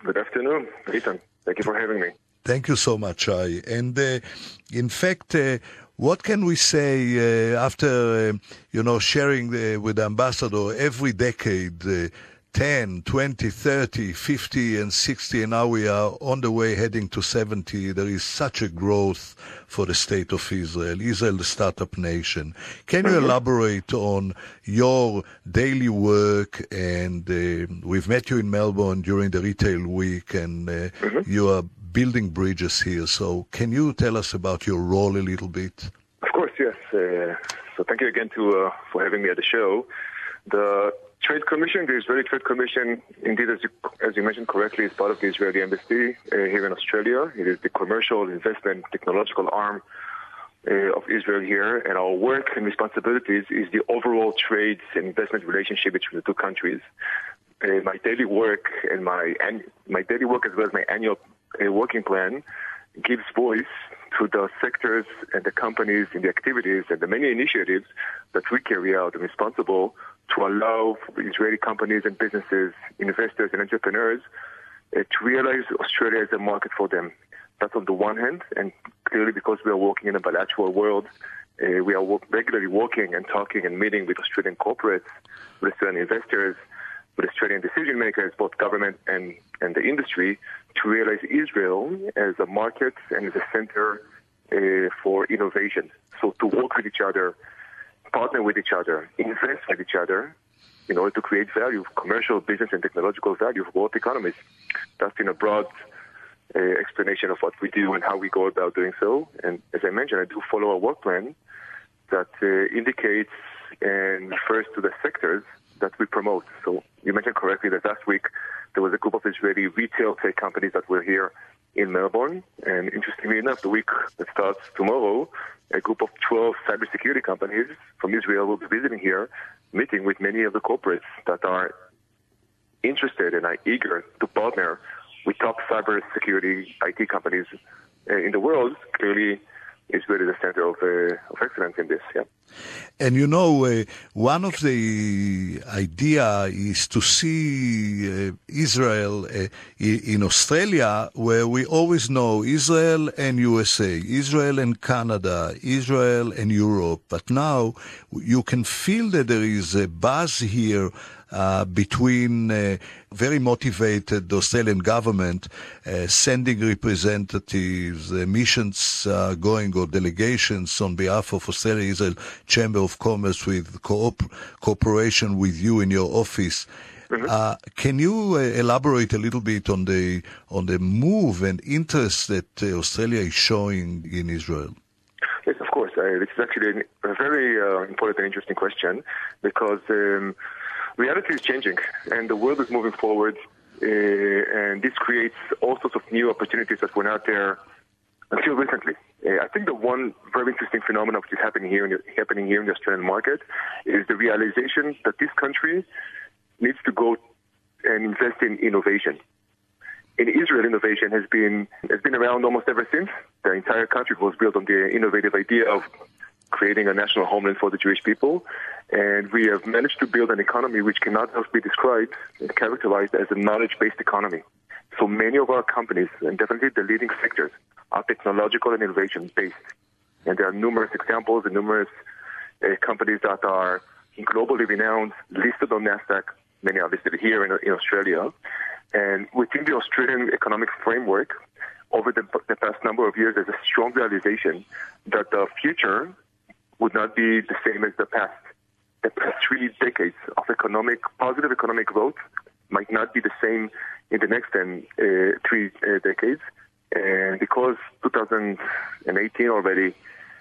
Good afternoon, Ethan. Thank you for having me. Thank you so much, Shai. And in fact, what can we say after, sharing with the ambassador every decade, 10, 20, 30, 50, and 60, and now we are on the way heading to 70. There is such a growth for the state of Israel, the startup nation. Can you elaborate on your daily work? And we've met you in Melbourne during the Retail Week, and you are building bridges here. So can you tell us about your role a little bit? Of course, yes. So thank you again for having me at the show. The Trade Commission, the Israeli Trade Commission, indeed, as you mentioned correctly, is part of the Israeli Embassy here in Australia. It is the commercial, investment, technological arm of Israel here, and our work and responsibilities is the overall trade and investment relationship between the two countries. My daily work and my daily work as well as my annual working plan gives voice to the sectors and the companies and the activities and the many initiatives that we carry out and responsible to allow Israeli companies and businesses, investors and entrepreneurs to realize Australia is a market for them. That's on the one hand, and clearly because we are working in a bilateral world, we are regularly working and talking and meeting with Australian corporates, with Australian investors, with Australian decision makers, both government and the industry, to realize Israel as a market and as a center for innovation. So to work with each other, partner with each other, invest with each other in order to create value, commercial, business, and technological value for both economies. That's in a broad explanation of what we do and how we go about doing so. And as I mentioned, I do follow a work plan that indicates and refers to the sectors that we promote. So you mentioned correctly that last week there was a group of Israeli retail tech companies that were here in Melbourne. And interestingly enough, the week that starts tomorrow, a group of 12 cybersecurity companies from Israel will be visiting here, meeting with many of the corporates that are interested and are eager to partner with top cybersecurity IT companies in the world. Clearly, Israel is the center of excellence in this. Yeah. And one of the idea is to see Israel in Australia, where we always know Israel and USA, Israel and Canada, Israel and Europe. But now you can feel that there is a buzz here between very motivated Australian government sending representatives, missions going or delegations on behalf of Australia-Israel Chamber of Commerce with cooperation with you in your office. Can you elaborate a little bit on the move and interest that Australia is showing in Israel? Yes, of course. This is actually a very important and interesting question because reality is changing and the world is moving forward, and this creates all sorts of new opportunities that were not there until recently. I think the one very interesting phenomenon which is happening here in the Australian market is the realization that this country needs to go and invest in innovation. In Israel, innovation has been around almost ever since. The entire country was built on the innovative idea of creating a national homeland for the Jewish people. And we have managed to build an economy which cannot just be described and characterized as a knowledge-based economy. So many of our companies, and definitely the leading sectors, are technological and innovation-based. And there are numerous examples and numerous companies that are globally renowned, listed on NASDAQ. Many are listed here in Australia. And within the Australian economic framework, over the past number of years, there's a strong realization that the future would not be the same as the past. The past 3 decades of positive economic growth might not be the same in the next 3 decades. And because 2018 already,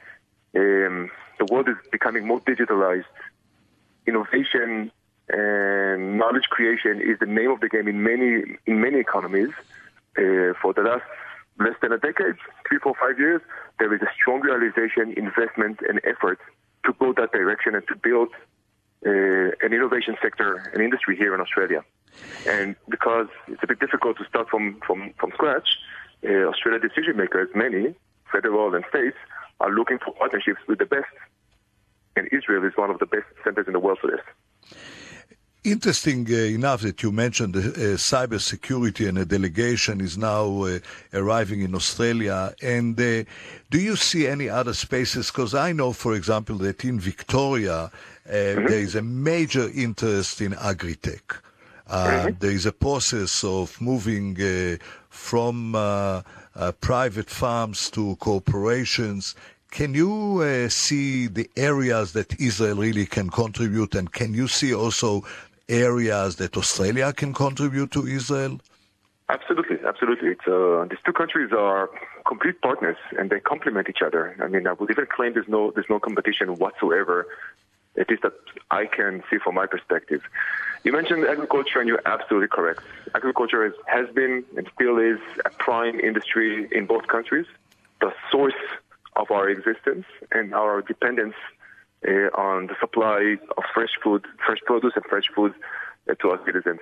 the world is becoming more digitalized, innovation and knowledge creation is the name of the game in many economies. For the last less than a decade, 3, 4, 5 years, there is a strong realization, investment, and effort to go that direction and to build an innovation sector, an industry here in Australia. And because it's a bit difficult to start from scratch, Australian decision makers, many, federal and states, are looking for partnerships with the best. And Israel is one of the best centers in the world for this. Interesting enough that you mentioned cybersecurity, and a delegation is now arriving in Australia. And do you see any other spaces? Because I know, for example, that in Victoria there is a major interest in agri-tech. There is a process of moving from private farms to corporations. Can you see the areas that Israel really can contribute, and can you see also areas that Australia can contribute to Israel? Absolutely. These two countries are complete partners, and they complement each other. I mean, I would even claim there's no competition whatsoever, at least that I can see from my perspective. You mentioned agriculture, and you're absolutely correct. Agriculture has been and still is a prime industry in both countries, the source of our existence and our dependence on the supply of fresh produce and fresh food to our citizens.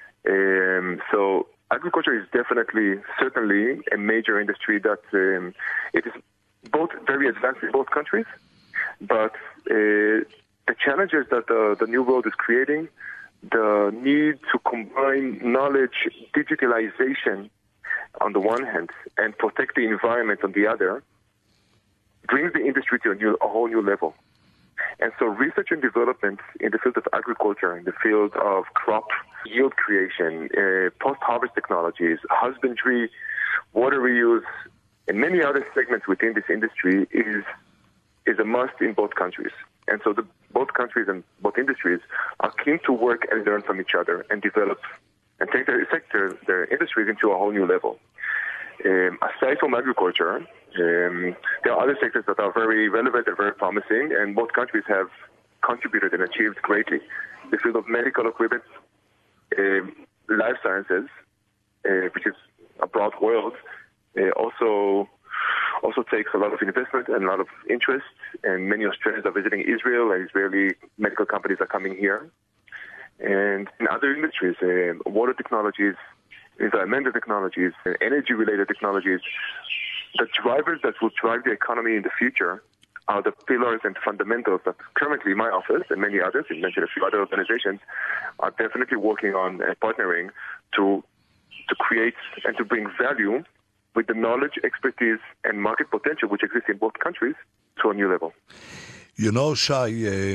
So agriculture is certainly a major industry that it is both very advanced in both countries, but the challenges that the new world is creating, the need to combine knowledge, digitalization on the one hand, and protect the environment on the other, brings the industry to a whole new level. And so research and development in the field of agriculture, in the field of crop yield creation, post-harvest technologies, husbandry, water reuse, and many other segments within this industry is a must in both countries. And so both countries and both industries are keen to work and learn from each other and develop and take their industries into a whole new level. Aside from agriculture, there are other sectors that are very relevant and very promising, and both countries have contributed and achieved greatly. The field of medical equipment, life sciences, which is a broad world, also takes a lot of investment and a lot of interest, and many Australians are visiting Israel, and Israeli medical companies are coming here. And in other industries, water technologies, environmental technologies, energy-related technologies, the drivers that will drive the economy in the future are the pillars and fundamentals that currently my office and many others, you mentioned a few other organizations, are definitely working on and partnering to create and to bring value with the knowledge, expertise, and market potential which exists in both countries to a new level. You know, Shai,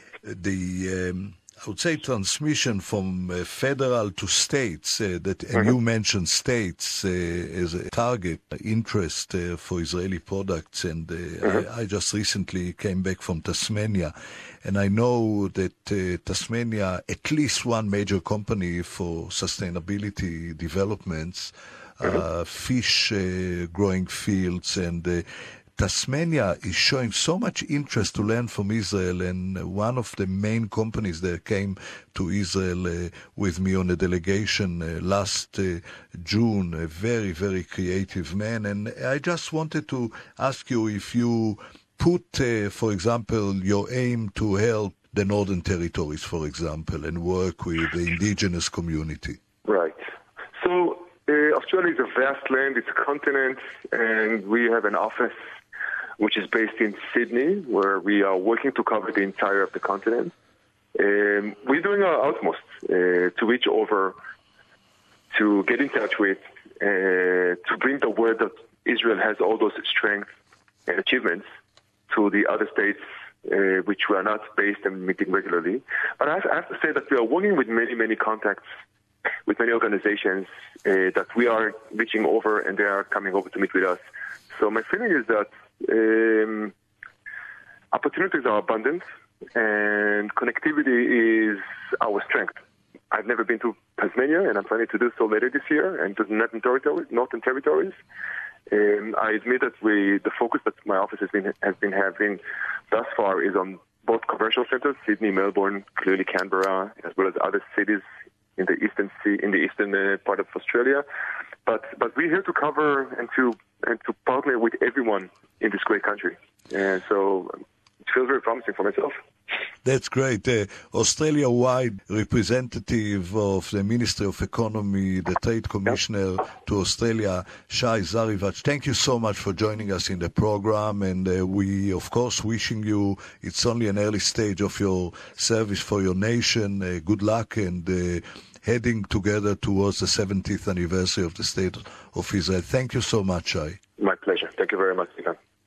I would say transmission from federal to states, and you mentioned states as a target interest for Israeli products, and I just recently came back from Tasmania, and I know that Tasmania, at least one major company for sustainability developments, fish growing fields, and Tasmania is showing so much interest to learn from Israel, and one of the main companies that came to Israel with me on a delegation last June, a very, very creative man. And I just wanted to ask you if you put, for example, your aim to help the Northern Territories, for example, and work with the indigenous community. Right. So Australia is a vast land, it's a continent, and we have an office which is based in Sydney, where we are working to cover the entire of the continent. We're doing our utmost to reach over, to get in touch with, to bring the word that Israel has all those strengths and achievements to the other states which we are not based and meeting regularly. But I have to say that we are working with many, many contacts, with many organizations that we are reaching over, and they are coming over to meet with us. So my feeling is that opportunities are abundant, and connectivity is our strength. I've never been to Tasmania, and I'm planning to do so later this year, and to the Northern Territories. I admit that the focus that my office has been having thus far is on both commercial centers, Sydney, Melbourne, clearly Canberra, as well as other cities in the eastern part of Australia. But we're here to cover and to partner with everyone in this great country. And so feels very promising for myself. That's great. Australia-wide representative of the Ministry of Economy, the Trade Commissioner to Australia, Shai Zarivatch. Thank you so much for joining us in the program, and we, of course, wishing you, it's only an early stage of your service for your nation. Good luck and heading together towards the 70th anniversary of the State of Israel. Thank you so much, Shai. My pleasure. Thank you very much, Ivan.